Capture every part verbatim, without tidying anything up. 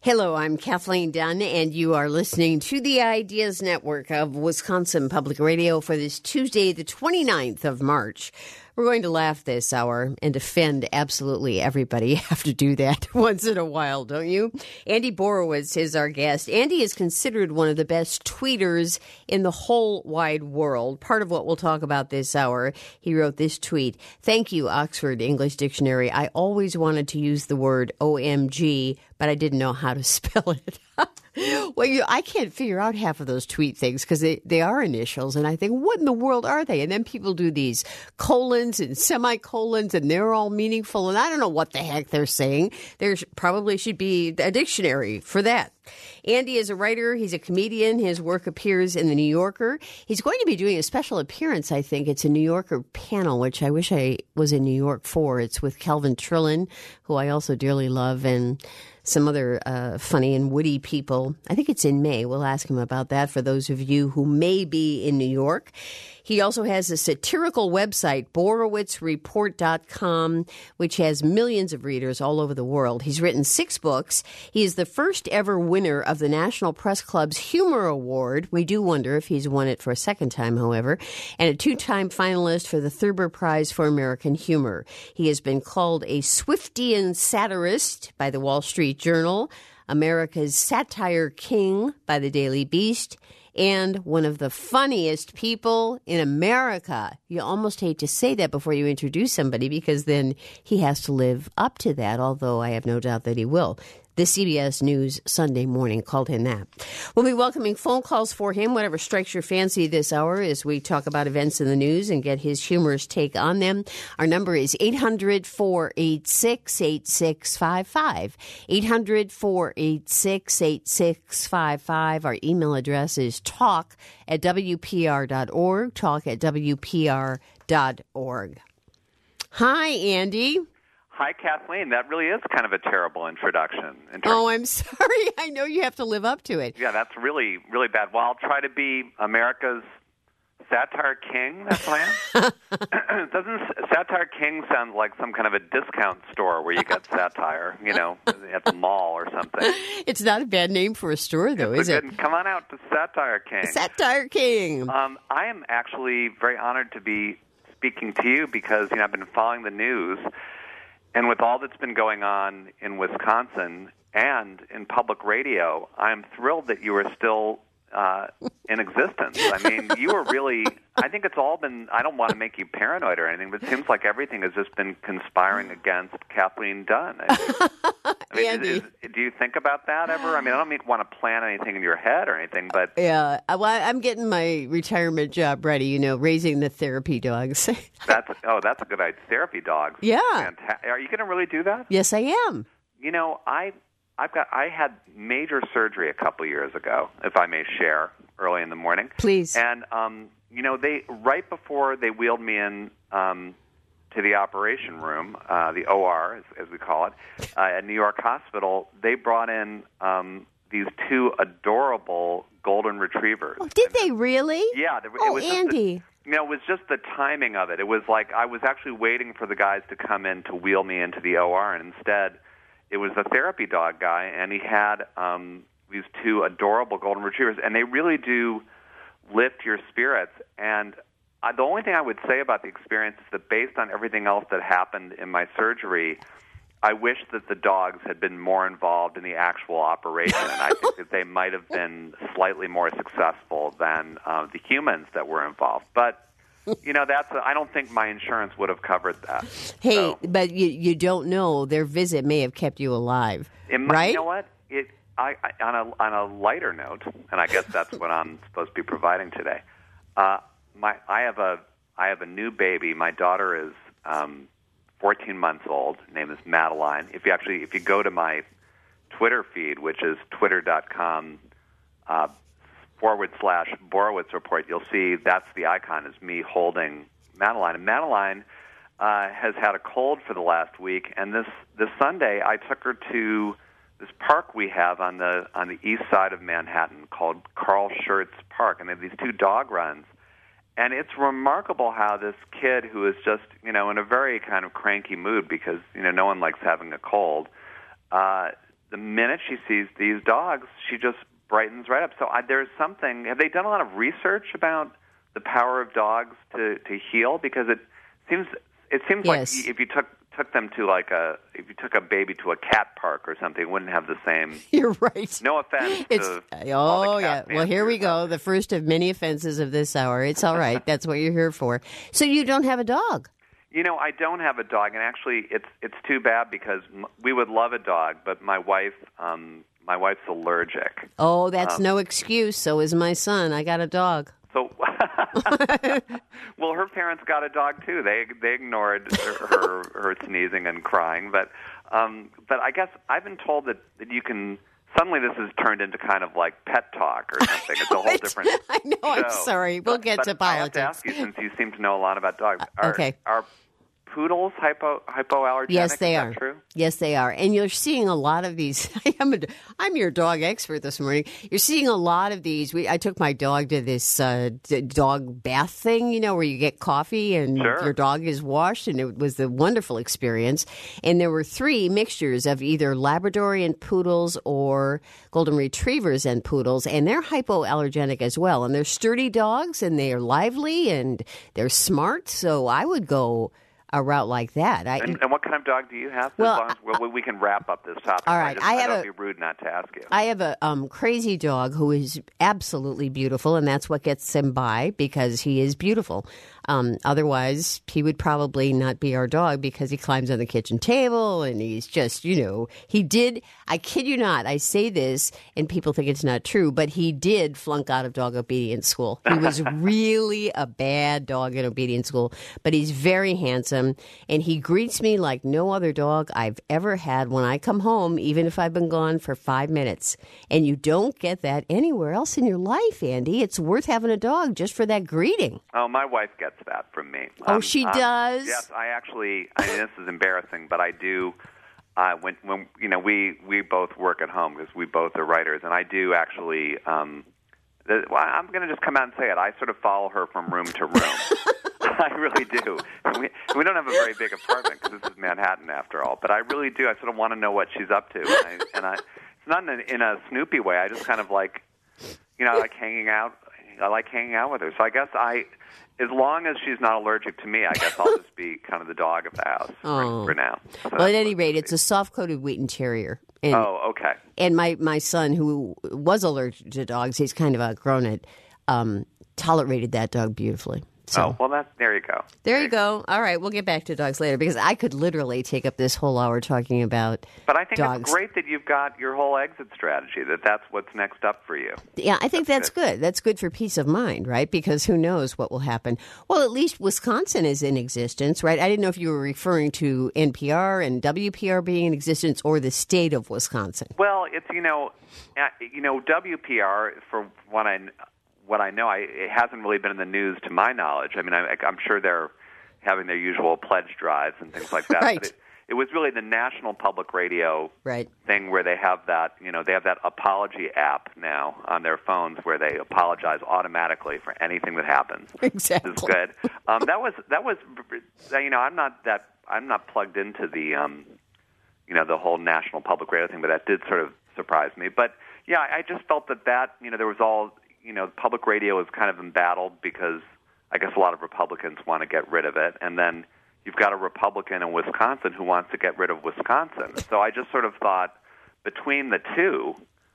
Hello, I'm Kathleen Dunn, and you are listening to the Ideas Network of Wisconsin Public Radio for this Tuesday, the twenty-ninth of March. We're going to laugh this hour and offend absolutely everybody. You have to do that once in a while, don't you? Andy Borowitz is our guest. Andy is considered one of the best tweeters in the whole wide world. Part of what we'll talk about this hour, he wrote this tweet. Thank you, Oxford English Dictionary. I always wanted to use the word O M G, but I didn't know how to spell it. Well, you, I can't figure out half of those tweet things because they, they are initials, and I think, what in the world are they? And then people do these colons and semicolons, and they're all meaningful, and I don't know what the heck they're saying. There probably should be a dictionary for that. Andy is a writer. He's a comedian. His work appears in The New Yorker. He's going to be doing a special appearance, I think. It's a New Yorker panel, which I wish I was in New York for. It's with Calvin Trillin, who I also dearly love, and some other uh, funny and witty people. I think it's in May. We'll ask him about that for those of you who may be in New York. He also has a satirical website, Borowitz Report dot com, which has millions of readers all over the world. He's written six books. He is the first ever winner of the National Press Club's Humor Award. We do wonder if he's won it for a second time, however, and a two-time finalist for the Thurber Prize for American Humor. He has been called a Swiftian satirist by the Wall Street Journal, America's Satire King by the Daily Beast, and one of the funniest people in America. You almost hate to say that before you introduce somebody because then he has to live up to that, although I have no doubt that he will. The C B S News Sunday Morning called him that. We'll be welcoming phone calls for him, whatever strikes your fancy this hour, as we talk about events in the news and get his humorous take on them. Our number is eight hundred, four eight six, eight six five five. eight hundred, four eight six, eight six five five. Our email address is talk at W P R dot org, talk at W P R dot org. Hi, Andy. Hi, Kathleen. That really is kind of a terrible introduction. In oh, I'm sorry. I know you have to live up to it. Yeah, that's really, really bad. Well, I'll try to be America's Satire King. That's what I am. Doesn't Satire King sound like some kind of a discount store where you get satire, you know, at the mall or something? It's not a bad name for a store, though, it's is good, it? Come on out to Satire King. Satire King. Um, I am actually very honored to be speaking to you because, you know, I've been following the news. And with all that's been going on in Wisconsin and in public radio, I'm thrilled that you are still uh, in existence. I mean, you are really, I think it's all been, I don't want to make you paranoid or anything, but it seems like everything has just been conspiring against Kathleen Dunn. I mean, Andy. Is, is, do you think about that ever? I mean, I don't mean, want to plan anything in your head or anything, but... Yeah, well, I'm getting my retirement job ready, you know, raising the therapy dogs. that's Oh, that's a good idea. Therapy dogs. Yeah. Fanta- Are you going to really do that? Yes, I am. You know, I... I've got. I had major surgery a couple years ago, if I may share, early in the morning. Please. And um, you know, they right before they wheeled me in um, to the operation room, uh, the O R, as, as we call it, uh, at New York Hospital, they brought in um, these two adorable golden retrievers. Oh, did they really? Yeah. It oh, was Andy. Just the, you know, it was just the timing of it. It was like I was actually waiting for the guys to come in to wheel me into the O R, and instead, it was the therapy dog guy, and he had um, these two adorable golden retrievers, and they really do lift your spirits. And uh, the only thing I would say about the experience is that based on everything else that happened in my surgery, I wish that the dogs had been more involved in the actual operation, and I think that they might have been slightly more successful than uh, the humans that were involved. But you know, that's a, I don't think my insurance would have covered that. Hey, so, but you you don't know. Their visit may have kept you alive, it might, right? You know what? It I, I on a on a lighter note, and I guess that's what I'm supposed to be providing today. Uh, my I have a I have a new baby. My daughter is um, fourteen months old. Her name is Madeline. If you actually if you go to my Twitter feed, which is twitter dot com. Uh, forward slash Borowitz Report, you'll see that's the icon is me holding Madeline. And Madeline uh, has had a cold for the last week, and this, this Sunday I took her to this park we have on the on the east side of Manhattan called Carl Schurz Park, and they have these two dog runs. And it's remarkable how this kid who is just, you know, in a very kind of cranky mood because, you know, no one likes having a cold, uh, the minute she sees these dogs, she just brightens right up. So I, there's something. Have they done a lot of research about the power of dogs to, to heal? Because it seems it seems Yes. like if you took took them to like a if you took a baby to a cat park or something, it wouldn't have the same. You're right. No offense. It's to oh all the yeah. cat Well, here we fanciers out go. The first of many offenses of this hour. It's all right. That's what you're here for. So you don't have a dog. You know, I don't have a dog, and actually, it's it's too bad because m- we would love a dog, but my wife, um, my wife's allergic. Oh, that's Um, no excuse. So is my son. I got a dog. So, well, her parents got a dog too. They they ignored her her, her sneezing and crying, but um, but I guess I've been told that, that you can. Suddenly, this has turned into kind of like pet talk or something. It's a whole It's- different. I know. I'm show. sorry. We'll But- get but to I have to politics. ask you, since you seem to know a lot about dogs. Are, okay. Are poodles hypo hypoallergenic? Yes, they Is that are. True? Yes, they are. And you're seeing a lot of these. I am a, I'm your dog expert this morning. You're seeing a lot of these. We, I took my dog to this uh, d- dog bath thing, you know, where you get coffee and Sure. your dog is washed, and it was a wonderful experience. And there were three mixtures of either Labradorian poodles or golden retrievers and poodles, and they're hypoallergenic as well. And they're sturdy dogs, and they are lively, and they're smart. So I would go a route like that. I, And, and what kind of dog do you have? Well, as long as well, we can wrap up this topic. all right, I, just, I I have don't a- be rude not to ask you. I have a um, crazy dog who is absolutely beautiful, and that's what gets him by because he is beautiful. Um, otherwise, he would probably not be our dog because he climbs on the kitchen table and he's just, you know, he did, I kid you not, I say this and people think it's not true, but he did flunk out of dog obedience school. He was really a bad dog in obedience school, but he's very handsome and he greets me like no other dog I've ever had when I come home, even if I've been gone for five minutes. And you don't get that anywhere else in your life, Andy. It's worth having a dog just for that greeting. Oh, my wife gets that from me. Oh, she does? Yes, I actually. I mean, this is embarrassing, but I do. Uh, when when you know we we both work at home because we both are writers, and I do actually. Um, the, well, I'm going to just come out and say it. I sort of follow her from room to room. I really do. We, we don't have a very big apartment because this is Manhattan after all, but I really do. I sort of want to know what she's up to, and I, and I it's not in a, in a Snoopy way. I just kind of like, you know, I like hanging out. I like hanging out with her. So I guess I. As long as she's not allergic to me, I guess I'll just be kind of the dog of the house Oh. for, for now. So Well, at that's any what rate, it'll it's a soft-coated Wheaten Terrier. And, be. Oh, okay. and my, my son, who was allergic to dogs, he's kind of outgrown it, um, tolerated that dog beautifully. So Oh, well, that's, there you go. there you go. All right, we'll get back to dogs later because I could literally take up this whole hour talking about But I think dogs. it's great that you've got your whole exit strategy, that that's what's next up for you. Yeah, I think that's, good. That's good for peace of mind, right? Because who knows what will happen. Well, at least Wisconsin is in existence, right? I didn't know if you were referring to N P R and W P R being in existence or the state of Wisconsin. Well, it's, you know, uh, you know, W P R, for what I, what I know, I, it hasn't really been in the news to my knowledge. I mean, I, I'm sure they're having their usual pledge drives and things like that. Right. But it, it was really the National Public Radio Right. thing where they have that, you know, they have that apology app now on their phones where they apologize automatically for anything that happens. Exactly. This is good. Um, that was that was, you know, I'm not that I'm not plugged into the, um, you know, the whole National Public Radio thing, but that did sort of surprise me. But yeah, I just felt that that, you know, there was all, you know, public radio is kind of embattled because I guess a lot of Republicans want to get rid of it, and then you've got a Republican in Wisconsin who wants to get rid of Wisconsin. So I just sort of thought between the two,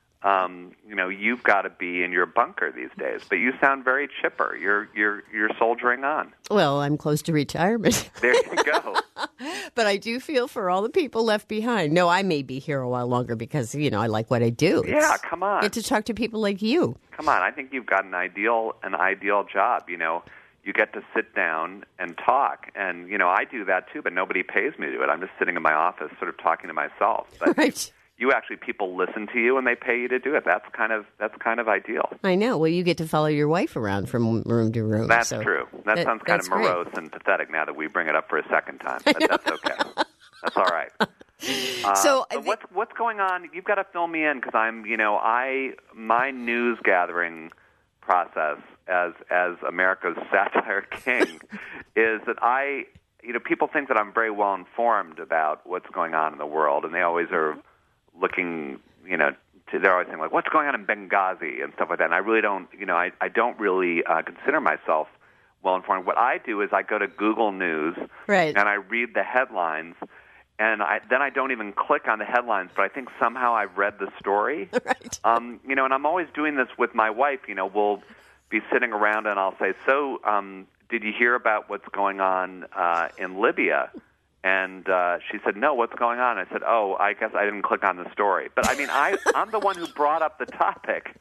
um, you know, you've got to be in your bunker these days. But you sound very chipper. You're you're you're soldiering on. Well, I'm close to retirement. There you go. But I do feel for all the people left behind. No, I may be here a while longer because, you know, I like what I do. Yeah, It's- come on. Get to talk to people like you. Come on. I think you've got an ideal an ideal job. You know, you get to sit down and talk, and you know, I do that too, but nobody pays me to do it. I'm just sitting in my office, sort of talking to myself. But Right. you actually, people listen to you and they pay you to do it. That's kind of that's kind of ideal. I know. Well, you get to follow your wife around from room to room. That's so true. That, that- sounds kind that's of great. morose and pathetic now that we bring it up for a second time. But that's okay. That's all right. Uh, So I but thi- what's what's going on? You've got to fill me in because I'm, you know, I my news gathering process as as America's satire king is that I, you know, people think that I'm very well informed about what's going on in the world, and they always are looking, you know, to, they're always saying, like, what's going on in Benghazi and stuff like that. And I really don't, you know, I, I don't really uh, consider myself well-informed. What I do is I go to Google News, right. and I read the headlines, and I, then I don't even click on the headlines, but I think somehow I've read the story. Right. Um, you know, and I'm always doing this with my wife. You know, we'll be sitting around, and I'll say, so um, did you hear about what's going on uh, in Libya? And uh, she said, no, what's going on? I said, oh, I guess I didn't click on the story. But, I mean, I, I'm the one who brought up the topic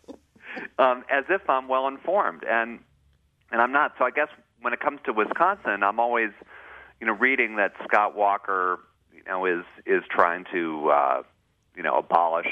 um, as if I'm well-informed, and and I'm not. So I guess when it comes to Wisconsin, I'm always, you know, reading that Scott Walker, you know, is is trying to, uh, you know, abolish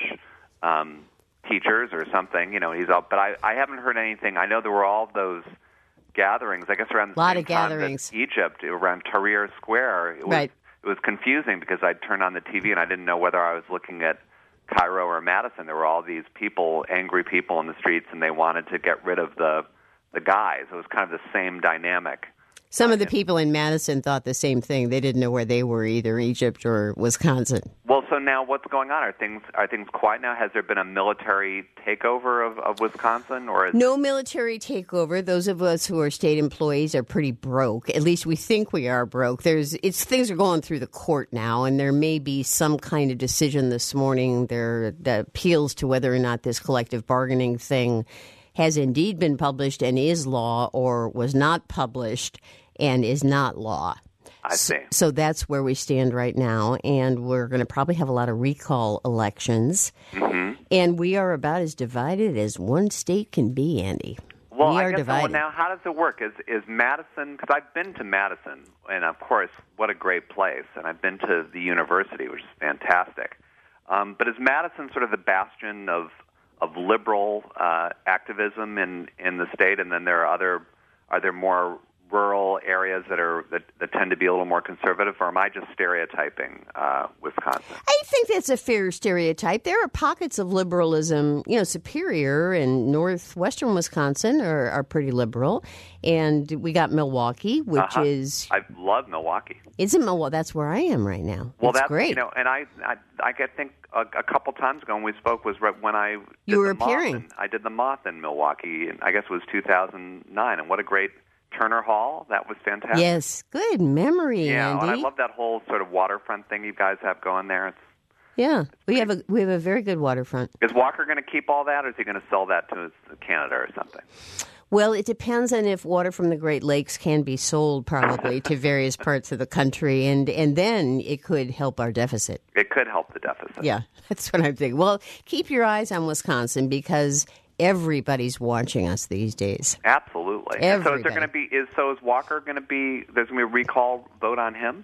um, teachers or something. You know, he's up. But I, I haven't heard anything. I know there were all those gatherings, I guess around the lot same of gatherings. time that Egypt, around Tahrir Square. It was, right. It was confusing because I'd turn on the T V and I didn't know whether I was looking at Cairo or Madison. There were all these people, angry people in the streets, and they wanted to get rid of the the guys. It was kind of the same dynamic. Some of the people in Madison thought the same thing. They didn't know where they were, either Egypt or Wisconsin. Well, so now what's going on? Are things are things quiet now? Has there been a military takeover of, of Wisconsin? Or is no military takeover. Those of us who are state employees are pretty broke. At least we think we are broke. There's it's things are going through the court now, and there may be some kind of decision this morning there that appeals to whether or not this collective bargaining thing has indeed been published and is law, or was not published and is not law. I see. So, so that's where we stand right now, and we're going to probably have a lot of recall elections. Mm-hmm. And we are about as divided as one state can be, Andy. Well, we I are guess divided. Well, now how does it work? Is is Madison? Because I've been to Madison, and of course, what a great place. And I've been to the university, which is fantastic. Um, but is Madison sort of the bastion of of liberal uh, activism in, in the state, and then there are other are there more rural areas that are that, that tend to be a little more conservative, or am I just stereotyping uh, Wisconsin? I think that's a fair stereotype. There are pockets of liberalism, you know, Superior and northwestern Wisconsin are, are pretty liberal, and we got Milwaukee, which uh-huh. is I love Milwaukee. Isn't Milwaukee? That's where I am right now. Well, it's that's great. You know, and I I, I think a, a couple times ago when we spoke was right when I did you were the appearing. Moth in, I did the Moth in Milwaukee, and I guess it was two thousand nine, and what a great Turner Hall. That was fantastic. Yes, good memory, yeah, Andy. and I love that whole sort of waterfront thing you guys have going there. It's, yeah, we have a we have a very good waterfront. is Walker going to keep all that, or is he going to sell that to Canada or something? Well, it depends on if water from the Great Lakes can be sold, probably, to various parts of the country, and, and then it could help our deficit. It could help the deficit. Yeah, that's what I'm thinking. Well, keep your eyes on Wisconsin, because everybody's watching us these days. Absolutely. And so is there Everybody. going to be is so is Walker going to be there's going to be a recall vote on him?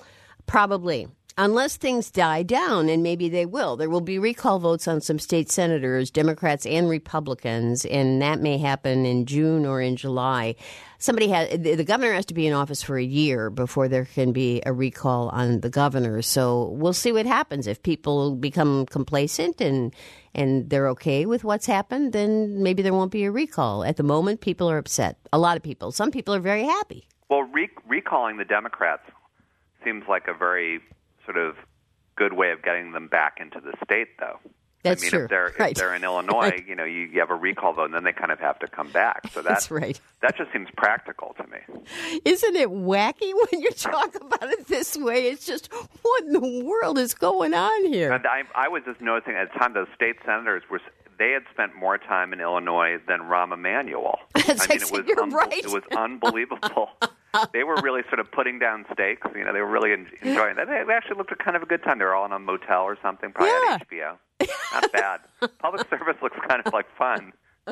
Probably. Unless things die down, and maybe they will. There will be recall votes on some state senators, Democrats and Republicans, and that may happen in June or in July. Somebody has, the governor has to be in office for a year before there can be a recall on the governor. So we'll see what happens. If people become complacent and and they're okay with what's happened, then maybe there won't be a recall. At the moment, people are upset. A lot of people. Some people are very happy. Well, re- recalling the Democrats seems like a very sort of good way of getting them back into the state, though. That's I mean, true. if they're right. if they're in Illinois, right. you know, you, you have a recall vote, and then they kind of have to come back. So that, That's right. That just seems practical to me. Isn't it wacky when you talk about it this way? It's just, what in the world is going on here? And I, I was just noticing at the time those state senators were they had spent more time in Illinois than Rahm Emanuel. That's I mean, it was you're unbe- right. it was unbelievable. They were really sort of putting down stakes. You know, they were really en- enjoying that. They actually looked at kind of a good time. They were all in a motel or something, probably Yeah. on H B O. Not bad. Public service looks kind of like fun.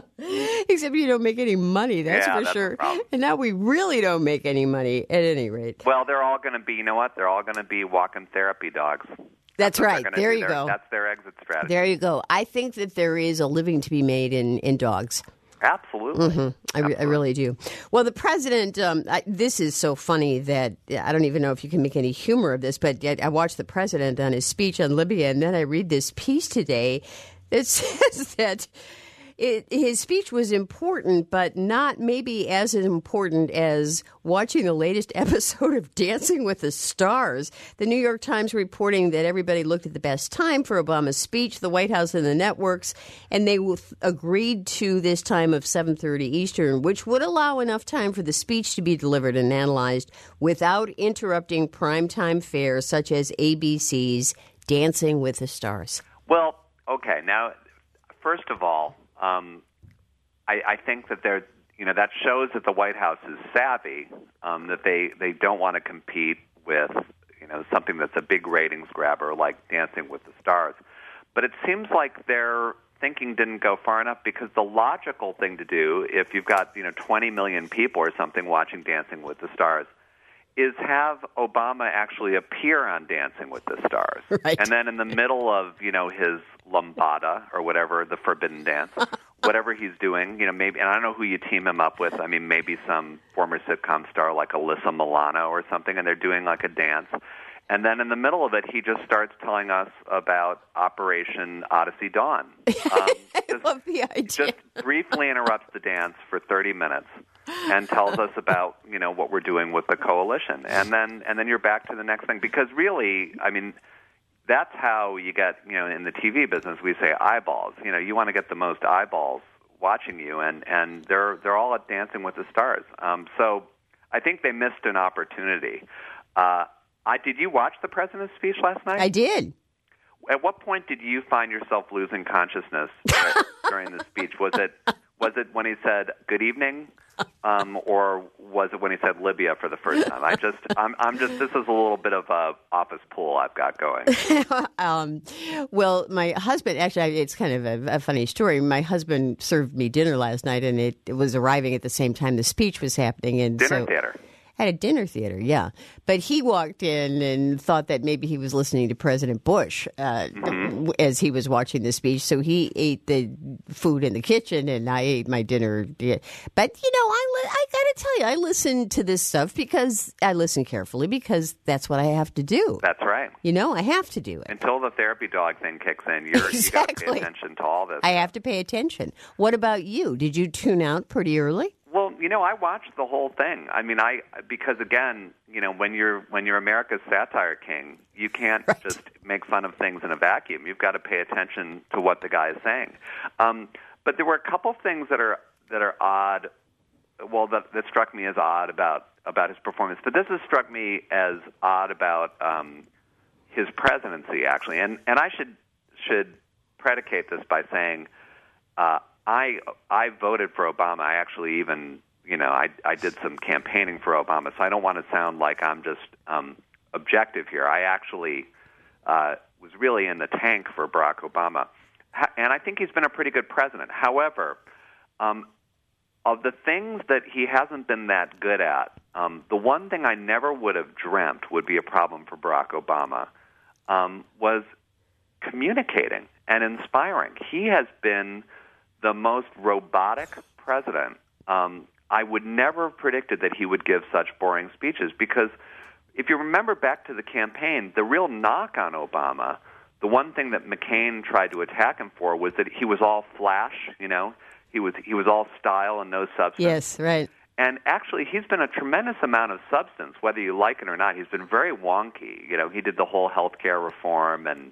Except you don't make any money, that's Yeah, for that's the sure. problem. And now we really don't make any money, at any rate. Well, they're all going to be, you know what? They're all going to be walking therapy dogs. That's what right. they're gonna There do. you They're- go. That's their exit strategy. There you go. I think that there is a living to be made in, in dogs. Absolutely. Mm-hmm. I, re- I Absolutely. really do. Well, the president, um, I, this is so funny that I don't even know if you can make any humor of this, but I, I watched the president on his speech on Libya, and then I read this piece today that says that it, his speech was important, but not maybe as important as watching the latest episode of Dancing with the Stars. The New York Times reporting that everybody looked at the best time for Obama's speech, the White House and the networks, and they agreed to this time of seven thirty Eastern, which would allow enough time for the speech to be delivered and analyzed without interrupting primetime fare such as A B C's Dancing with the Stars. Well, okay. Now, first of all, um, I, I think that there, you know, that shows that the White House is savvy, um, that they, they don't want to compete with, you know, something that's a big ratings grabber like Dancing with the Stars. But it seems like their thinking didn't go far enough, because the logical thing to do, if you've got, you know, twenty million people or something watching Dancing with the Stars, is have Obama actually appear on Dancing with the Stars. Right. And then in the middle of, you know, his lambada or whatever, the forbidden dance, whatever he's doing, you know, maybe, and I don't know who you team him up with. I mean, maybe some former sitcom star like Alyssa Milano or something, and they're doing like a dance. And then in the middle of it, he just starts telling us about Operation Odyssey Dawn. Um, I just, love the idea. Just briefly interrupts the dance for thirty minutes and tells us about, you know, what we're doing with the coalition. And then and then you're back to the next thing. Because really, I mean, that's how you get, you know, in the T V business, we say eyeballs. You know, you want to get the most eyeballs watching you, and, and they're they're all at Dancing with the Stars. Um, so I think they missed an opportunity. Uh, I, did you watch the president's speech last night? I did. At what point did you find yourself losing consciousness during the speech? Was it was it when he said "Good evening," um, or was it when he said Libya for the first time? I just, I'm, I'm just. This is a little bit of a office pool I've got going. um, well, my husband actually, it's kind of a, a funny story. My husband served me dinner last night, and it, it was arriving at the same time the speech was happening, and Dinner so, theater. At a dinner theater, yeah. But he walked in and thought that maybe he was listening to President Bush uh, mm-hmm. as he was watching the speech. So he ate the food in the kitchen, and I ate my dinner. But, you know, I, li- I got to tell you, I listen to this stuff because I listen carefully because that's what I have to do. That's right. You know, I have to do it. Until the therapy dog thing kicks in, you're, exactly. you got to pay attention to all this. I have to pay attention. What about you? Did you tune out pretty early? Well, you know, I watched the whole thing. I mean, I because again, you know, when you're when you're America's satire king, you can't right. just make fun of things in a vacuum. You've got to pay attention to what the guy is saying. Um, but there were a couple of things that are that are odd. Well, that, that struck me as odd about about his performance. But this has struck me as odd about um, his presidency, actually. And and I should should predicate this by saying. Uh, I I voted for Obama. I actually even, you know, I I did some campaigning for Obama, so I don't want to sound like I'm just um, objective here. I actually uh, was really in the tank for Barack Obama, and I think he's been a pretty good president. However, um, of the things that he hasn't been that good at, um, the one thing I never would have dreamt would be a problem for Barack Obama um, was communicating and inspiring. He has been the most robotic president. Um, I would never have predicted that he would give such boring speeches, because if you remember back to the campaign, the real knock on Obama, the one thing that McCain tried to attack him for was that he was all flash, you know, he was he was all style and no substance. Yes, right. And actually, he's been a tremendous amount of substance, whether you like it or not. He's been very wonky. You know, he did the whole health care reform and,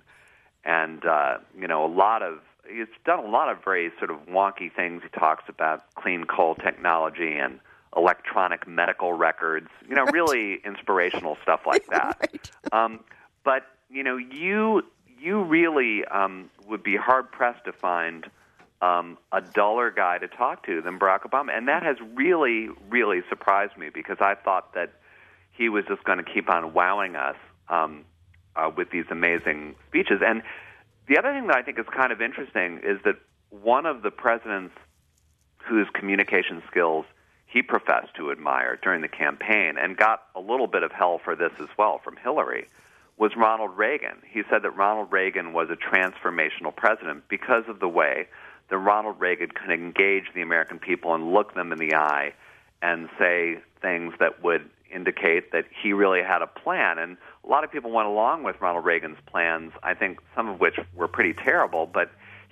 and uh, you know, a lot of He's done a lot of very sort of wonky things. He talks about clean coal technology and electronic medical records, you know, right. really inspirational stuff like that. right. um, but, you know, you you really um, would be hard-pressed to find um, a duller guy to talk to than Barack Obama. And that has really, really surprised me, because I thought that he was just going to keep on wowing us um, uh, with these amazing speeches. And the other thing that I think is kind of interesting is that one of the presidents whose communication skills he professed to admire during the campaign, and got a little bit of hell for this as well from Hillary, was Ronald Reagan. He said that Ronald Reagan was a transformational president because of the way that Ronald Reagan could engage the American people and look them in the eye and say things that would indicate that he really had a plan. And a lot of people went along with Ronald Reagan's plans, I think some of which were pretty terrible, but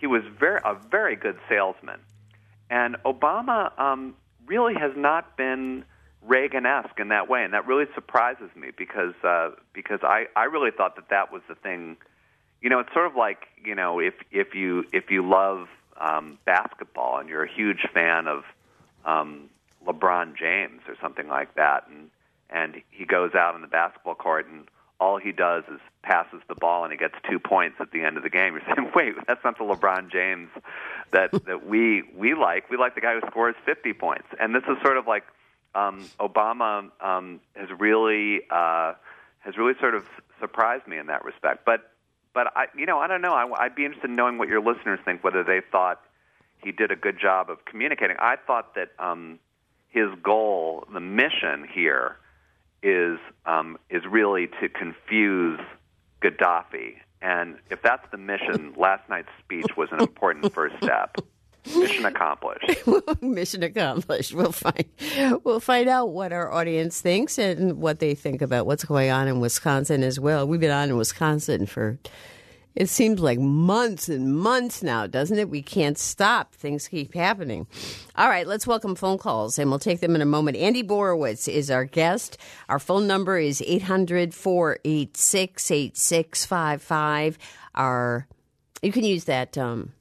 he was very a very good salesman. And Obama um, really has not been Reagan-esque in that way, and that really surprises me because uh, because I, I really thought that that was the thing. You know, it's sort of like, you know, if if you if you love um, basketball and you're a huge fan of um, LeBron James or something like that, and and he goes out on the basketball court and all he does is passes the ball and he gets two points at the end of the game. You're saying, wait, that's not the LeBron James that that we we like. We like the guy who scores fifty points. And this is sort of like um, Obama um, has really uh, has really sort of surprised me in that respect. But but I you know I don't know. I, I'd be interested in knowing what your listeners think, whether they thought he did a good job of communicating. I thought that um, his goal, the mission here, is um, is really to confuse Gaddafi. And if that's the mission, last night's speech was an important first step. Mission accomplished. Mission accomplished. We'll find we'll find out what our audience thinks and what they think about what's going on in Wisconsin as well. We've been on in Wisconsin for, it seems like months and months now, doesn't it? We can't stop. Things keep happening. All right, let's welcome phone calls, and we'll take them in a moment. Andy Borowitz is our guest. Our phone number is eight hundred, four eight six, eight six five five. Our, you can use that. Um,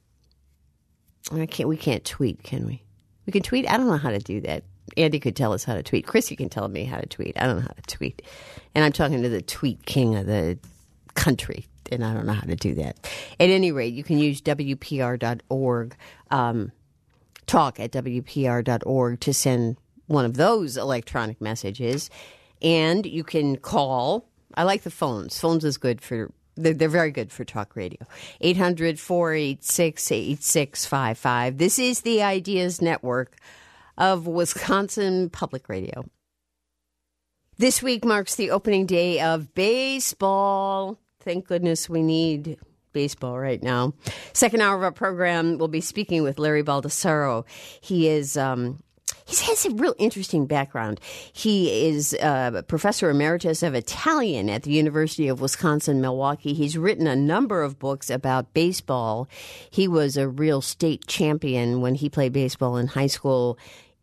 I can't. We can't tweet, can we? We can tweet. I don't know how to do that. Andy could tell us how to tweet. Chris, you can tell me how to tweet. I don't know how to tweet, and I'm talking to the tweet king of the country. And I don't know how to do that. At any rate, you can use W P R dot org, um, talk at W P R dot org to send one of those electronic messages. And you can call. I like the phones. Phones is good for, they're, they're very good for talk radio. eight hundred, four eight six, eight six five five. This is the Ideas Network of Wisconsin Public Radio. This week marks the opening day of baseball. Thank goodness we need baseball right now. Second hour of our program, we'll be speaking with Larry Baldassaro. He is um, he has a real interesting background. He is uh, professor emeritus of Italian at the University of Wisconsin-Milwaukee. He's written a number of books about baseball. He was a real state champion when he played baseball in high school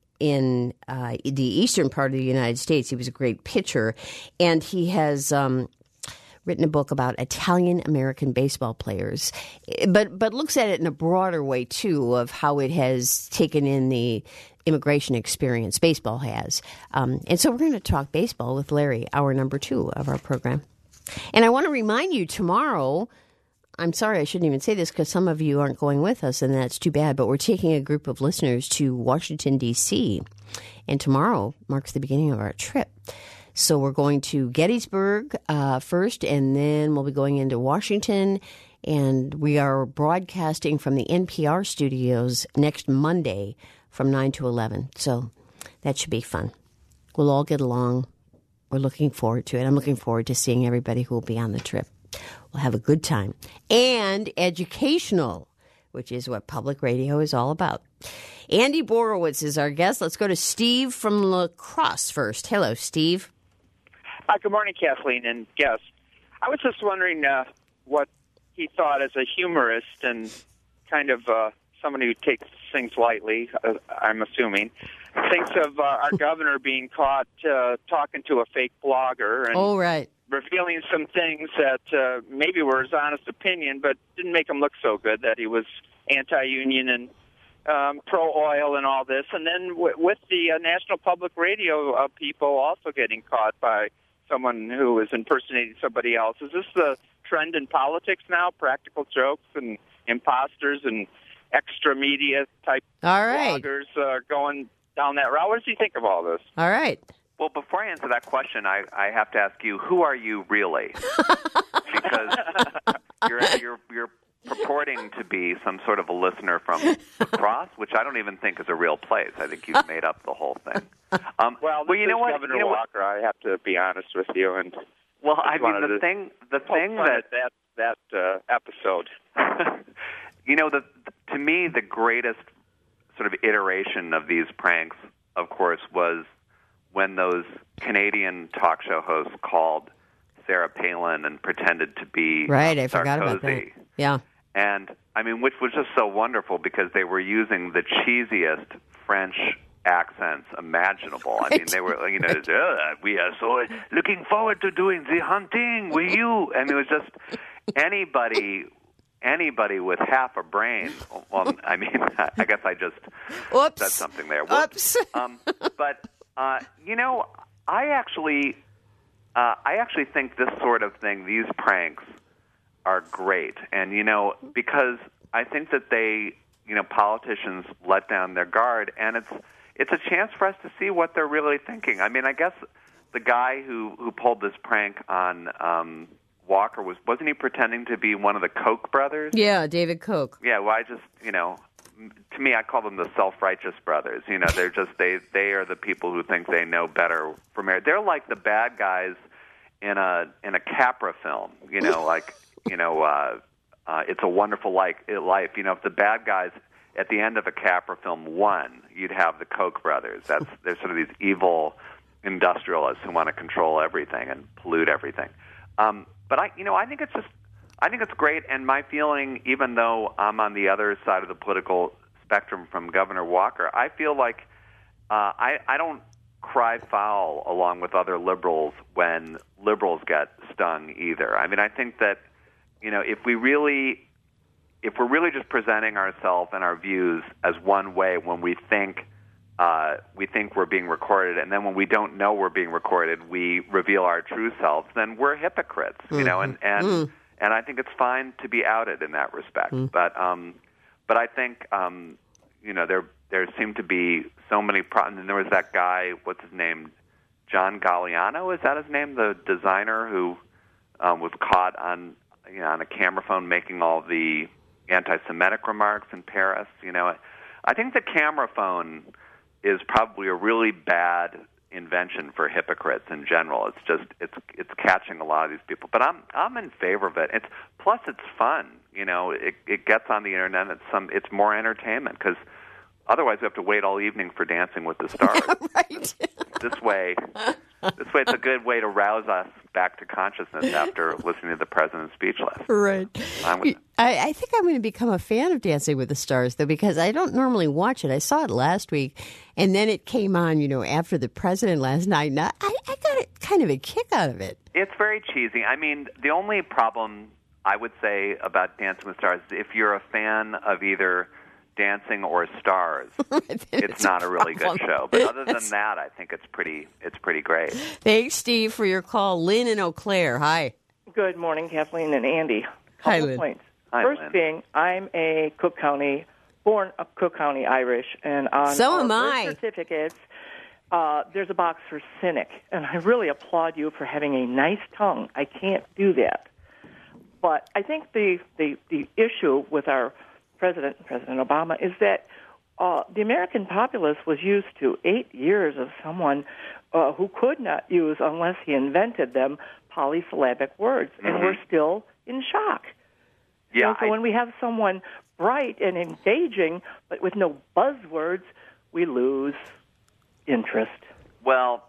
in uh, the eastern part of the United States. He was a great pitcher, and he has Um, written a book about Italian-American baseball players, but but looks at it in a broader way, too, of how it has taken in the immigration experience baseball has. Um, and so we're going to talk baseball with Larry, hour number two of our program. And I want to remind you, tomorrow, I'm sorry, I shouldn't even say this because some of you aren't going with us, and that's too bad, but we're taking a group of listeners to Washington, D C, and tomorrow marks the beginning of our trip. So we're going to Gettysburg uh, first, and then we'll be going into Washington. And we are broadcasting from the N P R studios next Monday from nine to eleven. So that should be fun. We'll all get along. We're looking forward to it. I'm looking forward to seeing everybody who will be on the trip. We'll have a good time. And educational, which is what public radio is all about. Andy Borowitz is our guest. Let's go to Steve from La Crosse first. Hello, Steve. Hi, good morning, Kathleen and guest. I was just wondering uh, what he thought as a humorist and kind of uh, somebody who takes things lightly, uh, I'm assuming, thinks of uh, our governor being caught uh, talking to a fake blogger and oh, right. revealing some things that uh, maybe were his honest opinion, but didn't make him look so good, that he was anti-union and um, pro-oil and all this. And then w- with the uh, National Public Radio uh, people also getting caught by someone who is impersonating somebody else. Is this the trend in politics now? Practical jokes and imposters and extra media type all right. bloggers uh, going down that route? What does he think of all this? All right. Well, before I answer that question, I, I have to ask you, who are you really? Because you're you're you're purporting to be some sort of a listener from La Crosse, which I don't even think is a real place. I think you've made up the whole thing. Um, well, well, you know what, Governor you know Walker. What? I have to be honest with you, and well, I mean the thing, the thing that that that uh, episode. you know, the to me the greatest sort of iteration of these pranks, of course, was when those Canadian talk show hosts called Sarah Palin and pretended to be right. um, I forgot Sarkozy. about that. Yeah. And, I mean, which was just so wonderful because they were using the cheesiest French accents imaginable. I mean, they were, you know, oh, we are so looking forward to doing the hunting with you. And it was just anybody... Anybody with half a brain, well, I mean, I guess I just Oops. said something there. Oops. um, but, uh, you know, I actually, uh, I actually think this sort of thing, these pranks, are great. And, you know, because I think that they, you know, politicians let down their guard, and it's it's a chance for us to see what they're really thinking. I mean, I guess the guy who, who pulled this prank on um, Walker, was, wasn't he pretending to be one of the Koch brothers? Yeah, David Koch. Yeah, well, I just, you know, to me, I call them the self-righteous brothers. You know, they're just, they, they are the people who think they know better for marriage. They're like the bad guys in a in a Capra film, you know, like, you know, uh, uh, It's a Wonderful Like, Life. You know, if the bad guys at the end of a Capra film won, you'd have the Koch brothers. That's, they're sort of these evil industrialists who want to control everything and pollute everything. Um, but I, you know, I think it's just, I think it's great. And my feeling, even though I'm on the other side of the political spectrum from Governor Walker, I feel like uh, I, I don't cry foul along with other liberals when liberals get stung either. I mean, I think that, you know, if we really, if we're really just presenting ourselves and our views as one way when we think Uh, we think we're being recorded, and then when we don't know we're being recorded, we reveal our true selves, then we're hypocrites, you mm-hmm. know, and, and, mm. and I think it's fine to be outed in that respect. Mm. But, um, but I think, um, you know, there, there seem to be so many problems, and there was that guy, what's his name, John Galliano, is that his name, the designer who um, was caught on, you know, on a camera phone making all the anti-Semitic remarks in Paris, you know. I think the camera phone is probably a really bad invention for hypocrites in general. It's just it's it's catching a lot of these people. But I'm I'm in favor of it. It's plus it's fun. You know, it it gets on the internet. It's some it's more entertainment because otherwise we have to wait all evening for Dancing with the Stars. Right. This way, this way it's a good way to rouse us back to consciousness after listening to the president's speech last. Right. I, I think I'm going to become a fan of Dancing with the Stars, though, because I don't normally watch it. I saw it last week, and then it came on, you know, after the president last night. And I, I got a, kind of a kick out of it. It's very cheesy. I mean, the only problem I would say about Dancing with the Stars is if you're a fan of either Dancing or Stars, it's, it's not a really good show. But other than that, I think it's pretty it's pretty great. Thanks, Steve, for your call. Lynn in Eau Claire, hi. Good morning, Kathleen and Andy. Couple Hi, Lynn. Points. Hi, First Lynn. being, I'm a Cook County, born of Cook County Irish, and on So our am birth I. certificates, uh, there's a box for cynic, and I really applaud you for having a nice tongue. I can't do that. But I think the, the, the issue with our President, President Obama, is that uh, the American populace was used to eight years of someone uh, who could not use, unless he invented them, polysyllabic words, and Mm-hmm. we're still in shock. Yeah. You know, so I, when we have someone bright and engaging, but with no buzzwords, we lose interest. well,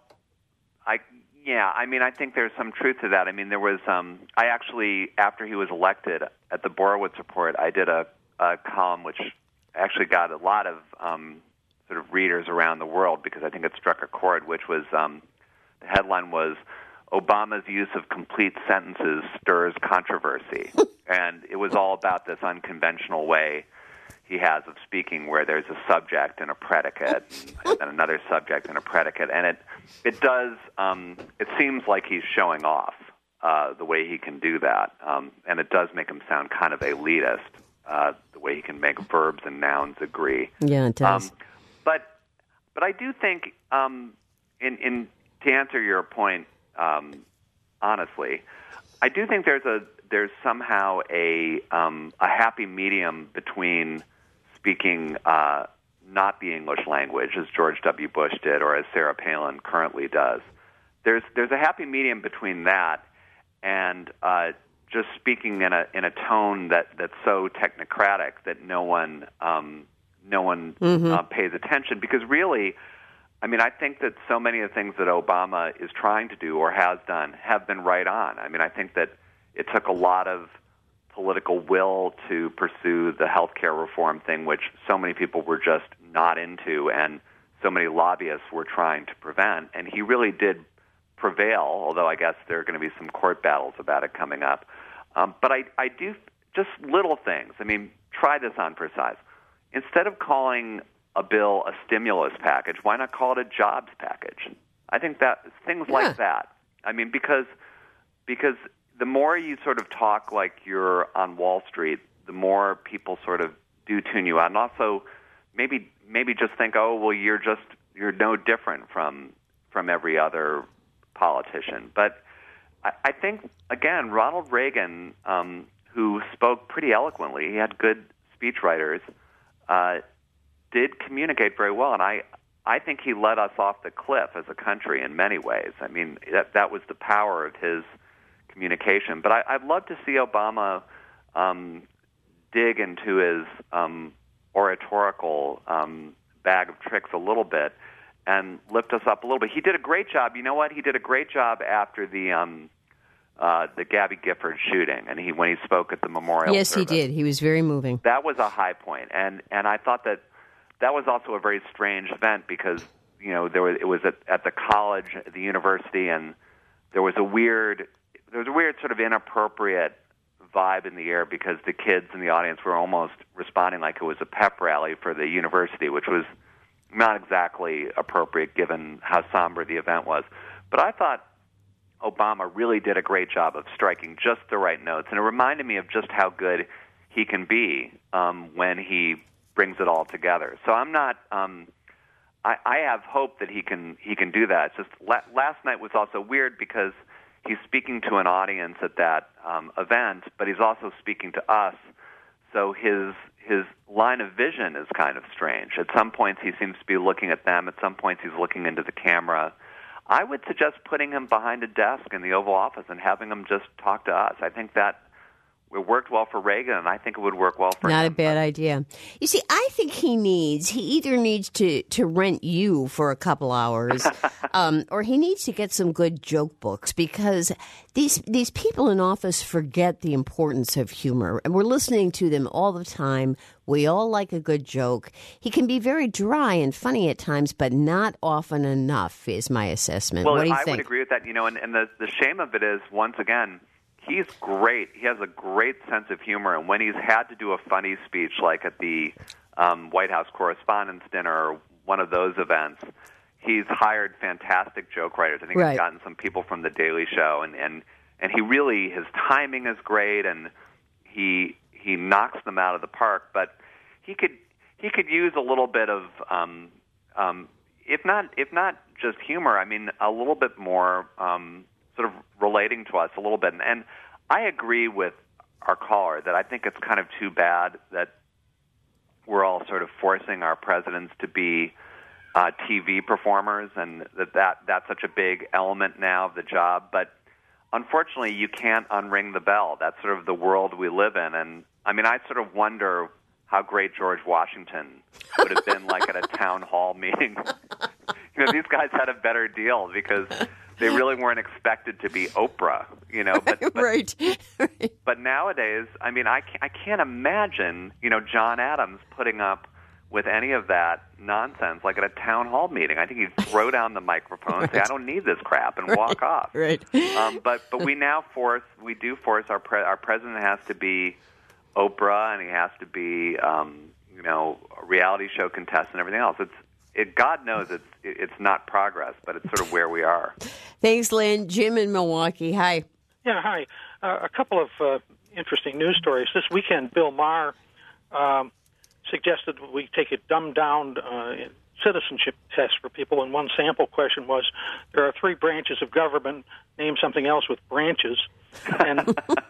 I yeah. I mean, I think there's some truth to that. I mean, there was. Um, I actually, after he was elected, at the Borowitz Report, I did a. a column which actually got a lot of um, sort of readers around the world because I think it struck a chord, which was um, the headline was Obama's use of complete sentences stirs controversy. And it was all about this unconventional way he has of speaking where there's a subject and a predicate and then another subject and a predicate. And it, it does, um, it seems like he's showing off uh, the way he can do that. Um, and it does make him sound kind of elitist. Uh, the way he can make verbs and nouns agree. Yeah, it does. Um, but but I do think, um, in, in to answer your point, um, honestly, I do think there's a there's somehow a um, a happy medium between speaking uh, not the English language, as George W. Bush did, or as Sarah Palin currently does. There's there's a happy medium between that and uh, just speaking in a in a tone that, that's so technocratic that no one um, no one mm-hmm. uh, pays attention. Because really, I mean, I think that so many of the things that Obama is trying to do or has done have been right on. I mean, I think that it took a lot of political will to pursue the health care reform thing, which so many people were just not into and so many lobbyists were trying to prevent. And he really did prevail, although I guess there are going to be some court battles about it coming up. Um, but I, I do, just little things. I mean, try this on for size. Instead of calling a bill a stimulus package, why not call it a jobs package? I think that things yeah. like that. I mean, because because the more you sort of talk like you're on Wall Street, the more people sort of do tune you out. And also, maybe maybe just think, oh, well, you're just you're no different from from every other politician. But I, I think again, Ronald Reagan, um, who spoke pretty eloquently, he had good speechwriters, uh, did communicate very well, and I. I think he led us off the cliff as a country in many ways. I mean, that that was the power of his communication. But I, I'd love to see Obama um, dig into his um, oratorical um, bag of tricks a little bit and lift us up a little bit. He did a great job. You know what? He did a great job after the um, uh, the Gabby Gifford shooting, and he when he spoke at the memorial. Yes, service. he did. He was very moving. That was a high point, and and I thought that. That was also a very strange event because, you know, there was it was at, at the college, at the university, and there was a weird there was a weird sort of inappropriate vibe in the air because the kids in the audience were almost responding like it was a pep rally for the university, which was not exactly appropriate given how somber the event was. But I thought Obama really did a great job of striking just the right notes, and it reminded me of just how good he can be um, when he brings it all together. So I'm not. Um, I, I have hope that he can he can do that. It's just la- last night was also weird because he's speaking to an audience at that um, event, but he's also speaking to us. So his his line of vision is kind of strange. At some points he seems to be looking at them. At some points he's looking into the camera. I would suggest putting him behind a desk in the Oval Office and having him just talk to us. I think that. It worked well for Reagan, and I think it would work well for Not him. Not a bad idea. You see, I think he needs, he either needs to, to rent you for a couple hours, um, or he needs to get some good joke books, because these these people in office forget the importance of humor, and we're listening to them all the time. We all like a good joke. He can be very dry and funny at times, but not often enough, is my assessment. Well, what do you I think? would agree with that. You know, and, and the, the shame of it is, once again, he's great. He has a great sense of humor, and when he's had to do a funny speech, like at the um, White House Correspondents' Dinner or one of those events, he's hired fantastic joke writers. I think right. he's gotten some people from The Daily Show, and, and, and he really, his timing is great, and he he knocks them out of the park. But he could he could use a little bit of, um, um, if not if not just humor, I mean, a little bit more. Um, sort of relating to us a little bit. And I agree with our caller that I think it's kind of too bad that we're all sort of forcing our presidents to be uh, T V performers, and that, that that's such a big element now of the job. But unfortunately, you can't unring the bell. That's sort of the world we live in. And I mean, I sort of wonder how great George Washington would have been like at a town hall meeting. You know, these guys had a better deal because they really weren't expected to be Oprah, you know. But, but, right. right. But nowadays, I mean, I can't, I can't imagine, you know, John Adams putting up with any of that nonsense, like at a town hall meeting. I think he'd throw down the microphone and say, I don't need this crap, and right. walk off. Right. Um, but but we now force, we do force our pre- our president has to be Oprah, and he has to be, um, you know, a reality show contestant and everything else. It's It, God knows it's it's not progress, but it's sort of where we are. Thanks, Lynn. Jim in Milwaukee. Hi. Yeah, hi. Uh, a couple of uh, interesting news stories. This weekend, Bill Maher um, suggested we take a dumbed-down uh, citizenship test for people, and one sample question was, there are three branches of government, name something else with branches. And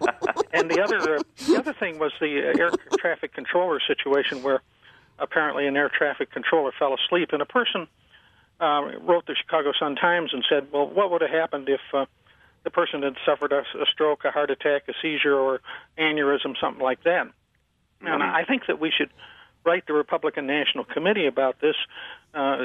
and the other uh, the other thing was the air traffic controller situation where apparently an air traffic controller fell asleep, and a person uh, wrote the Chicago Sun-Times and said, well, what would have happened if uh, the person had suffered a, a stroke, a heart attack, a seizure, or aneurysm, something like that? Mm-hmm. And I think that we should write the Republican National Committee about this, uh,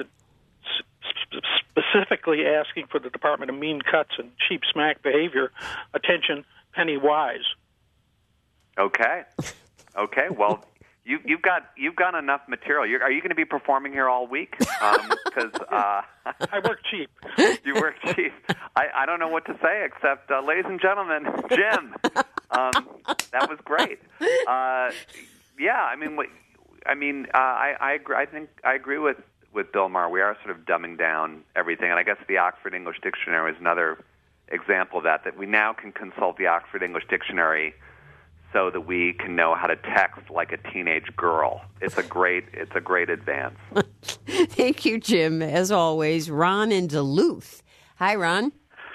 sp- specifically asking for the Department of Mean Cuts and Cheap Smack Behavior attention penny wise. Okay. Okay. Well, you, you've got you've got enough material. You're, are you going to be performing here all week? Because um, uh, I work cheap. You work cheap. I, I don't know what to say except, uh, ladies and gentlemen, Jim. Um, that was great. Uh, yeah. I mean, what, I mean, uh, I I, agree, I think I agree with, with Bill Maher. We are sort of dumbing down everything, and I guess the Oxford English Dictionary is another example of that. That we now can consult the Oxford English Dictionary so that we can know how to text like a teenage girl. It's a great, it's a great advance. Thank you, Jim. As always, Ron in Duluth. Hi, Ron.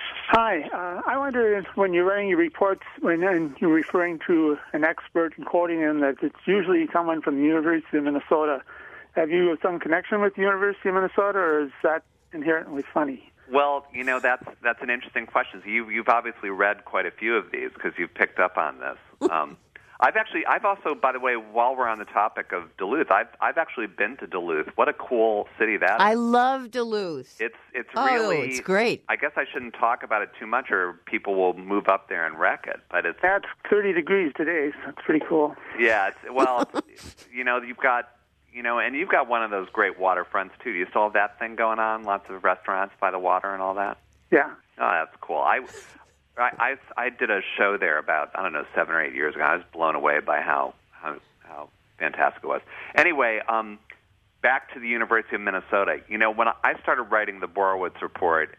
Hi. Uh, I wonder if when you're writing your reports, when and you're referring to an expert and quoting him, that it's usually someone from the University of Minnesota. Have you some connection with the University of Minnesota, or is that inherently funny? Well, you know, that's that's an interesting question. So you, you've obviously read quite a few of these because you've picked up on this. Um, I've actually, I've also, by the way, while we're on the topic of Duluth, I've I've actually been to Duluth. What a cool city that is! I love Duluth. It's it's oh, really, it's great. I guess I shouldn't talk about it too much, or people will move up there and wreck it. But it's that's thirty degrees today. So that's pretty cool. Yeah. It's, well, it's, you know, you've got. You know, and you've got one of those great waterfronts, too. Do you still have that thing going on? Lots of restaurants by the water and all that? Yeah. Oh, that's cool. I, I, I, I did a show there about, I don't know, seven or eight years ago. I was blown away by how how, how fantastic it was. Anyway, um, back to the University of Minnesota. You know, when I started writing the Borowitz Report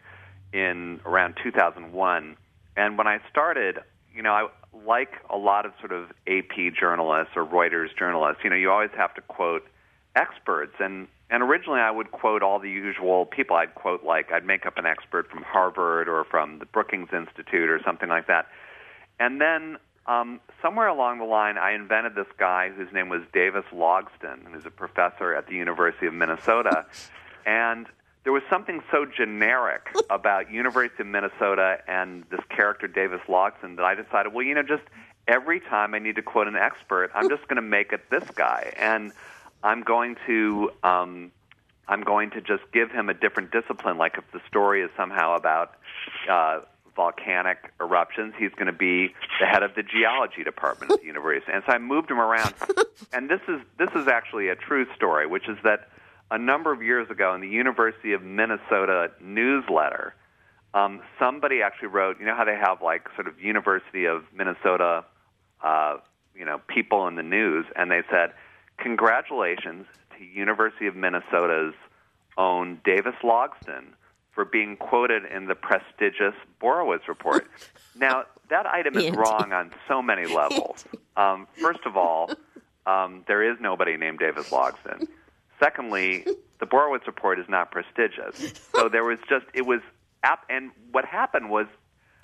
in around two thousand one, and when I started, you know, I like a lot of sort of A P journalists or Reuters journalists, you know, you always have to quote experts, and and originally I would quote all the usual people. I'd quote, like, I'd make up an expert from Harvard or from the Brookings Institute or something like that. And then um, somewhere along the line, I invented this guy whose name was Davis Logsdon, who's a professor at the University of Minnesota. And there was something so generic about University of Minnesota and this character Davis Logsdon that I decided, well, you know, just every time I need to quote an expert, I'm just going to make it this guy. And I'm going to um, I'm going to just give him a different discipline. Like if the story is somehow about uh, volcanic eruptions, he's going to be the head of the geology department at the university. And so I moved him around. And this is this is actually a true story, which is that a number of years ago in the University of Minnesota newsletter, um, somebody actually wrote, you know how they have like sort of University of Minnesota, uh, you know, people in the news, and they said, congratulations to University of Minnesota's own Davis Logsdon for being quoted in the prestigious Borowitz Report. Now, that item is wrong on so many levels. Um, first of all, um, there is nobody named Davis Logsdon. Secondly, the Borowitz Report is not prestigious. So there was just, it was, and what happened was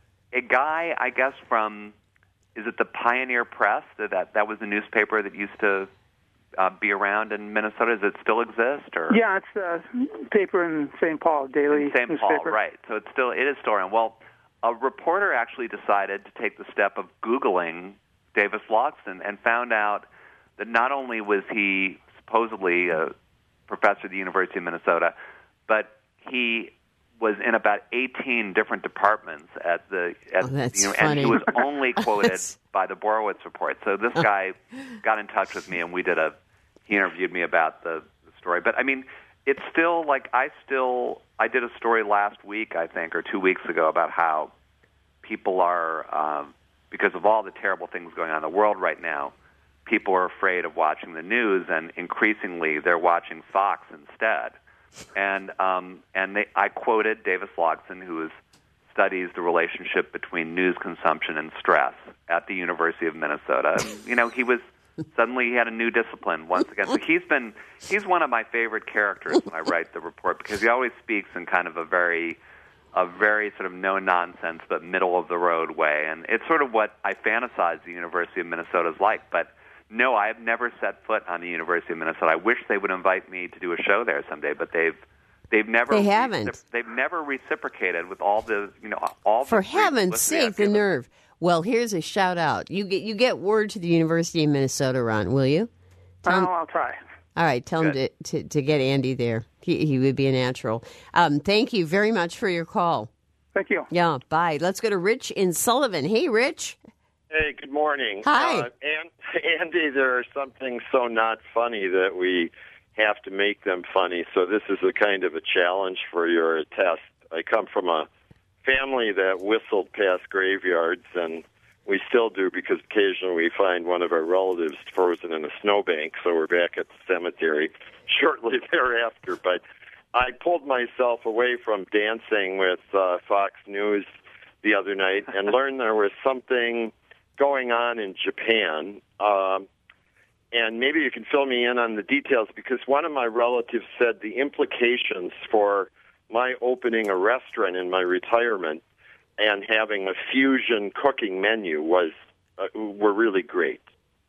a guy, I guess, from, is it the Pioneer Press? That that was the newspaper that used to Uh, be around in Minnesota? Does it still exist? Or yeah, it's a paper in Saint Paul, daily Saint newspaper. Paul, right? So it's still it is still around. Well, a reporter actually decided to take the step of Googling Davis Logsdon and found out that not only was he supposedly a professor at the University of Minnesota, but he was in about eighteen different departments at the at, oh, that's you know, funny. and he was only quoted by the Borowitz Report. So this guy got in touch with me, and we did a he interviewed me about the, the story. But I mean, it's still like I still I did a story last week, I think, or two weeks ago about how people are um, because of all the terrible things going on in the world right now. People are afraid of watching the news, and increasingly they're watching Fox instead. And um, and they, I quoted Davis Logsdon, who is, studies the relationship between news consumption and stress at the University of Minnesota. And, you know, he was suddenly he had a new discipline once again. So he's been he's one of my favorite characters when I write the report because he always speaks in kind of a very a very sort of no nonsense but middle of the road way, and it's sort of what I fantasize the University of Minnesota is like, but. No, I have never set foot on the University of Minnesota. I wish they would invite me to do a show there someday, but they've they've never they haven't recipro- they've never reciprocated with all the you know all for the heaven's sake the nerve. Well, here's a shout out. You get you get word to the University of Minnesota, Ron, will you? Tell oh, I'll try. All right, tell Good. him to, to to get Andy there. He he would be a natural. Um, thank you very much for your call. Thank you. Yeah, bye. Let's go to Rich in Sullivan. Hey, Rich. Hey, good morning. Hi. Uh, and, Andy, there are something so not funny that we have to make them funny. So this is a kind of a challenge for your test. I come from a family that whistled past graveyards, and we still do because occasionally we find one of our relatives frozen in a snowbank, so we're back at the cemetery shortly thereafter. But I pulled myself away from dancing with uh, Fox News the other night and learned there was something going on in Japan. Um, and maybe you can fill me in on the details, because one of my relatives said the implications for my opening a restaurant in my retirement and having a fusion cooking menu was uh, were really great.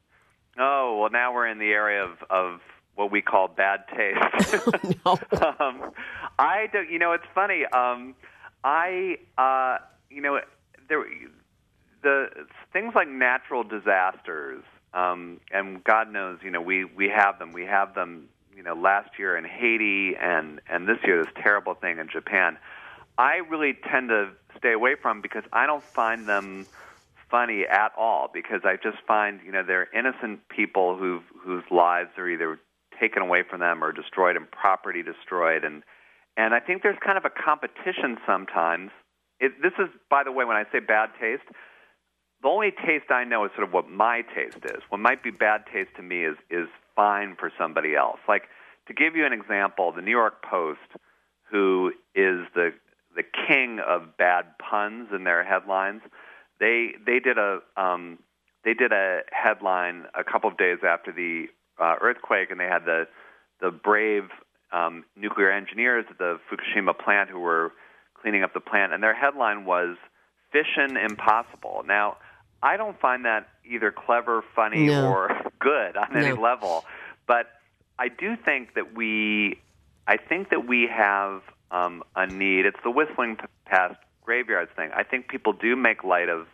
Oh, well, now we're in the area of, of what we call bad taste. No. um, I don't, you know, it's funny. Um, I, uh, you know, there, the things like natural disasters, um, and God knows, you know, we, we have them. We have them, you know, last year in Haiti and, and this year, this terrible thing in Japan. I really tend to stay away from because I don't find them funny at all, because I just find, you know, they're innocent people who've, whose lives are either taken away from them or destroyed and property destroyed. And, and I think there's kind of a competition sometimes. It, this is, by the way, when I say bad taste, the only taste I know is sort of what my taste is. What might be bad taste to me is, is fine for somebody else. Like, to give you an example, the New York Post, who is the the king of bad puns in their headlines, they they did a um, they did a headline a couple of days after the uh, earthquake, and they had the the brave um, nuclear engineers at the Fukushima plant who were cleaning up the plant, and their headline was "Fission Impossible." Now, I don't find that either clever, funny, no. or good on any no. level, but I do think that we, I think that we have um, a need. It's the whistling past graveyards thing. I think people do make light of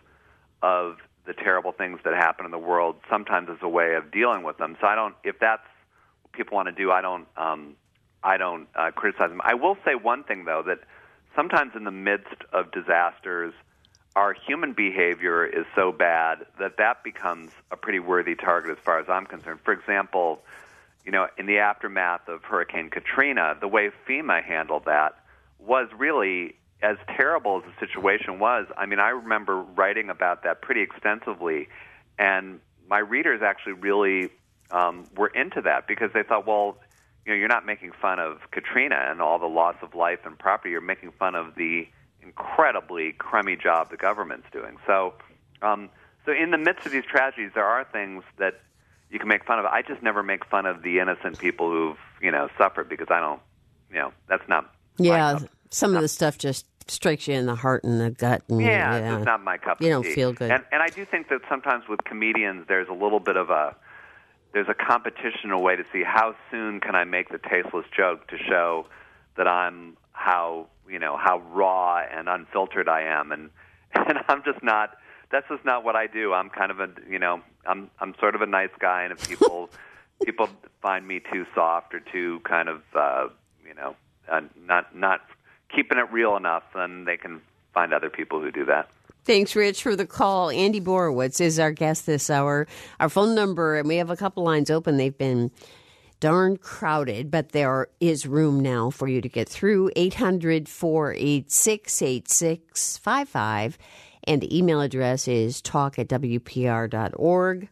of the terrible things that happen in the world, sometimes as a way of dealing with them. So I don't, if that's what people want to do, I don't, um, I don't uh, criticize them. I will say one thing though, that sometimes in the midst of disasters, our human behavior is so bad that that becomes a pretty worthy target as far as I'm concerned. For example, you know, in the aftermath of Hurricane Katrina, the way FEMA handled that was really, as terrible as the situation was, I mean, I remember writing about that pretty extensively, and my readers actually really um, were into that because they thought, well, you know, you're not making fun of Katrina and all the loss of life and property. You're making fun of the incredibly crummy job the government's doing. So, um, so in the midst of these tragedies, there are things that you can make fun of. I just never make fun of the innocent people who've, you know, suffered, because I don't, you know, that's not Yeah, my cup. some not, of the stuff just strikes you in the heart and the gut. And, yeah, yeah, it's not my cup you of don't tea. feel good. And, and I do think that sometimes with comedians, there's a little bit of a, there's a competition, a way to see how soon can I make the tasteless joke to show that I'm how, you know, how raw and unfiltered I am. And, and I'm just not, that's just not what I do. I'm kind of a, you know, I'm I'm sort of a nice guy, and if people people find me too soft or too kind of, uh, you know, uh, not not keeping it real enough, then they can find other people who do that. Thanks, Rich, for the call. Andy Borowitz is our guest this hour. Our phone number, and we have a couple lines open. They've been darn crowded, but there is room now for you to get through. eight hundred, four eight six, eight six five five. And the email address is talk at w p r dot org.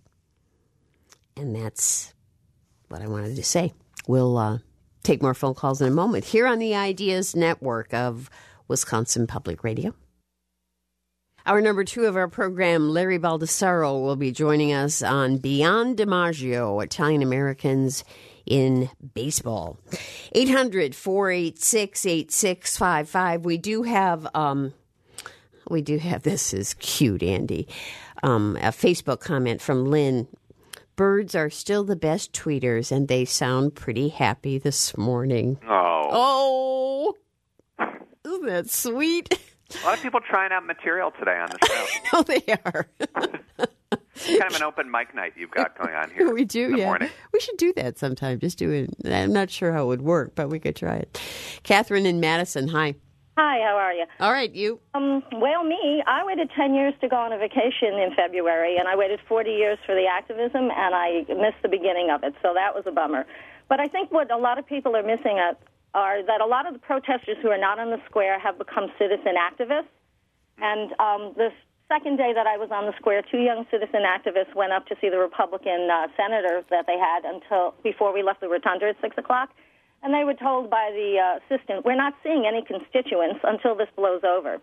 And that's what I wanted to say. We'll uh, take more phone calls in a moment here on the Ideas Network of Wisconsin Public Radio. Our number two of our program, Larry Baldessaro, will be joining us on Beyond DiMaggio, Italian Americans in Baseball. eight hundred, four eight six, eight six five five. We do have... Um, We do have, this is cute, Andy, um, a Facebook comment from Lynn. Birds are still the best tweeters, and they sound pretty happy this morning. Oh. Oh, isn't that sweet? A lot of people trying out material today on the show. I know they are. It's kind of an open mic night you've got going on here. We do, in the yeah. morning. We should do that sometime. Just do it. I'm not sure how it would work, but we could try it. Catherine in Madison, hi. Hi, how are you? All right, you. Um, well, me, I waited ten years to go on a vacation in February, and I waited forty years for the activism, and I missed the beginning of it, so that was a bummer. But I think what a lot of people are missing at are that a lot of the protesters who are not on the square have become citizen activists. And um, the second day that I was on the square, two young citizen activists went up to see the Republican uh, senators that they had until before we left the rotunda at six o'clock. And they were told by the uh, assistant, we're not seeing any constituents until this blows over.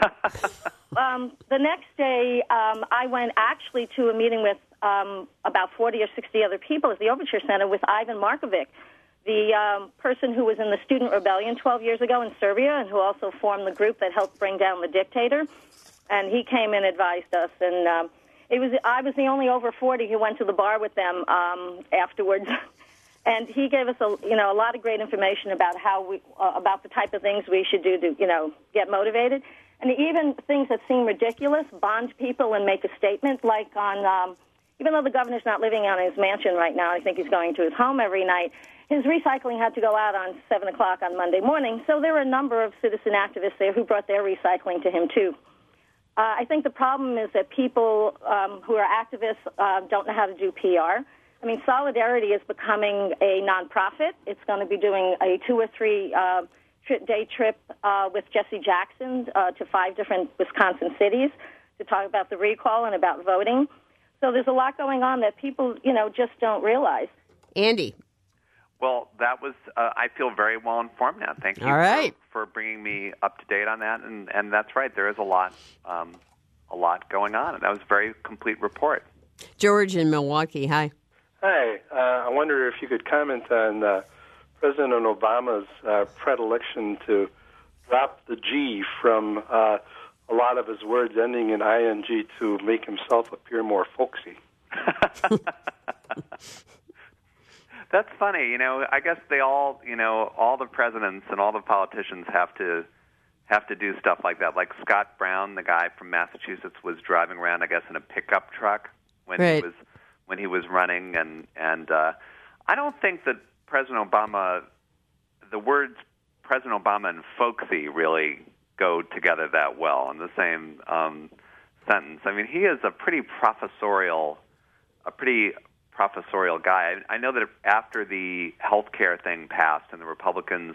um, the next day, um, I went actually to a meeting with um, about forty or sixty other people at the Overture Center with Ivan Markovic, the um, person who was in the student rebellion twelve years ago in Serbia and who also formed the group that helped bring down the dictator. And he came and advised us. And um, it was I was the only over forty who went to the bar with them um, afterwards. And he gave us, a, you know, a lot of great information about how we, uh, about the type of things we should do to, you know, get motivated. And even things that seem ridiculous, bond people and make a statement, like on, um, even though the governor's not living on his mansion right now, I think he's going to his home every night, his recycling had to go out on seven o'clock on Monday morning. So there were a number of citizen activists there who brought their recycling to him, too. Uh, I think the problem is that people um, who are activists uh, don't know how to do P R. I mean, Solidarity is becoming a nonprofit. It's going to be doing a two or three uh, tri- day trip uh, with Jesse Jackson uh, to five different Wisconsin cities to talk about the recall and about voting. So there's a lot going on that people, you know, just don't realize. Andy. Well, that was, uh, I feel very well informed now. Thank you All right. for, for bringing me up to date on that. And, and that's right, there is a lot, um, a lot going on. And that was a very complete report. George in Milwaukee, hi. Hi. Uh, I wonder if you could comment on uh, President Obama's uh, predilection to drop the G from uh, a lot of his words ending in ing to make himself appear more folksy. That's funny. You know, I guess they all, you know, all the presidents and all the politicians have to have to do stuff like that. Like Scott Brown, the guy from Massachusetts, was driving around, I guess, in a pickup truck when right. he was when he was running, and and uh, I don't think that President Obama, the words President Obama and folksy really go together that well in the same um, sentence. I mean, he is a pretty professorial, a pretty professorial guy. I, I know that after the health care thing passed and the Republicans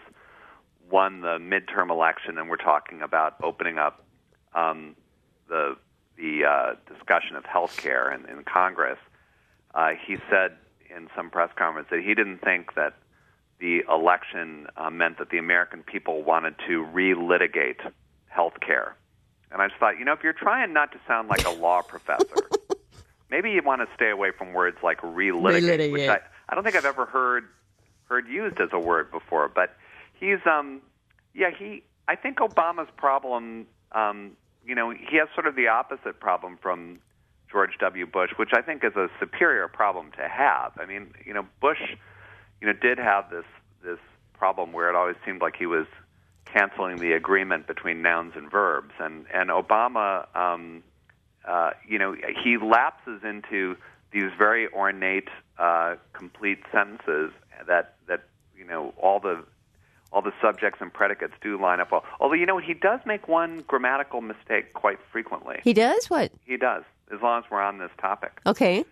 won the midterm election, and we're talking about opening up um, the the uh, discussion of health care in, in Congress. Uh, he said in some press conference that he didn't think that the election uh, meant that the American people wanted to relitigate health care. And I just thought, you know, if you're trying not to sound like a law professor, maybe you want to stay away from words like relitigate, relitigate. which I, I don't think I've ever heard heard used as a word before. But he's, um, yeah, he. I think Obama's problem, um, you know, he has sort of the opposite problem from George W. Bush, which I think is a superior problem to have. I mean, you know, Bush, you know, did have this this problem where it always seemed like he was canceling the agreement between nouns and verbs, and and Obama, um, uh, you know, he lapses into these very ornate, uh, complete sentences that that you know all the all the subjects and predicates do line up well. Although, you know, he does make one grammatical mistake quite frequently. He does? What? He does. As long as we're on this topic. Okay.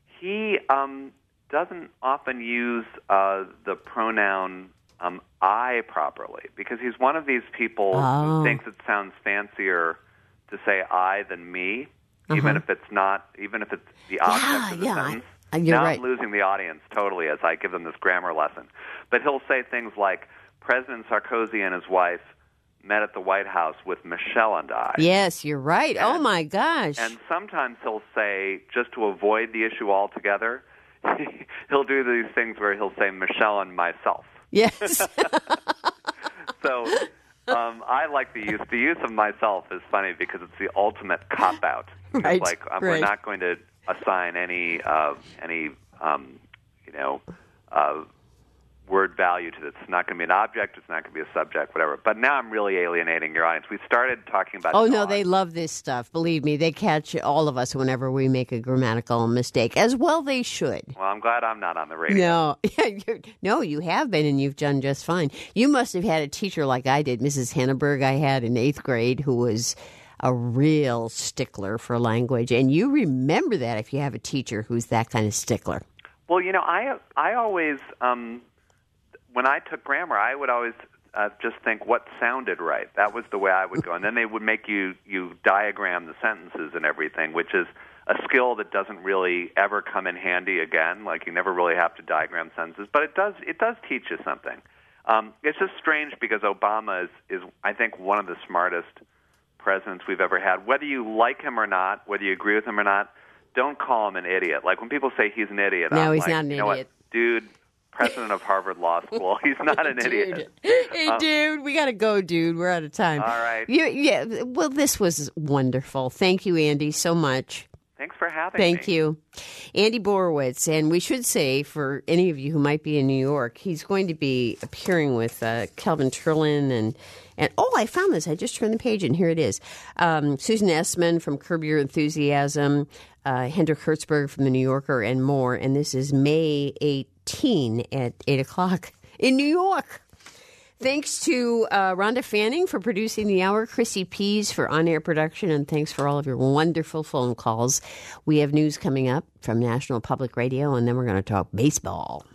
He um, doesn't often use uh, the pronoun um, I properly, because he's one of these people oh. who thinks it sounds fancier to say I than me, uh-huh. even if it's not, even if it's the object yeah, of the yeah, sentence. I, you're now right. I'm losing the audience totally as I give them this grammar lesson. But he'll say things like, President Sarkozy and his wife met at the White House with Michelle and I. Yes, you're right. And, oh, my gosh. And sometimes he'll say, just to avoid the issue altogether, he'll do these things where he'll say Michelle and myself. Yes. So um, I like the use. The use of myself is funny because it's the ultimate cop-out. Right, like um, right. We're not going to assign any, uh, any um, you know, uh, word value to this. It's not going to be an object. It's not going to be a subject, whatever. But now I'm really alienating your audience. We started talking about Oh, dogs. no, they love this stuff. Believe me, they catch all of us whenever we make a grammatical mistake. As well they should. Well, I'm glad I'm not on the radio. No, no, you have been, and you've done just fine. You must have had a teacher like I did, Missus Henneberg, I had in eighth grade, who was a real stickler for language. And you remember that if you have a teacher who's that kind of stickler. Well, you know, I I always, um, when I took grammar, I would always uh, just think what sounded right. That was the way I would go. And then they would make you, you diagram the sentences and everything, which is a skill that doesn't really ever come in handy again. Like, you never really have to diagram sentences. But it does it does teach you something. Um, it's just strange because Obama is, is, I think, one of the smartest presidents we've ever had. Whether you like him or not, whether you agree with him or not, don't call him an idiot. Like, when people say he's an idiot, no, I'm he's like, not an you know idiot. What, dude, president of Harvard Law School, he's not an dude. idiot. Hey, Um, dude, we got to go, dude. We're out of time. All right. You, yeah, well, this was wonderful. Thank you, Andy, so much. Thanks for having Thank me. you. Andy Borowitz. And we should say, for any of you who might be in New York, he's going to be appearing with uh, Kelvin Trillin and, and, oh, I found this. I just turned the page and here it is. Um, Susan Essman from Curb Your Enthusiasm, uh, Hendrik Hertzberg from The New Yorker, and more. And this is May eighteenth at eight o'clock in New York. Thanks to uh, Rhonda Fanning for producing the hour, Chrissy Pease for on-air production, and thanks for all of your wonderful phone calls. We have news coming up from National Public Radio, and then we're going to talk baseball.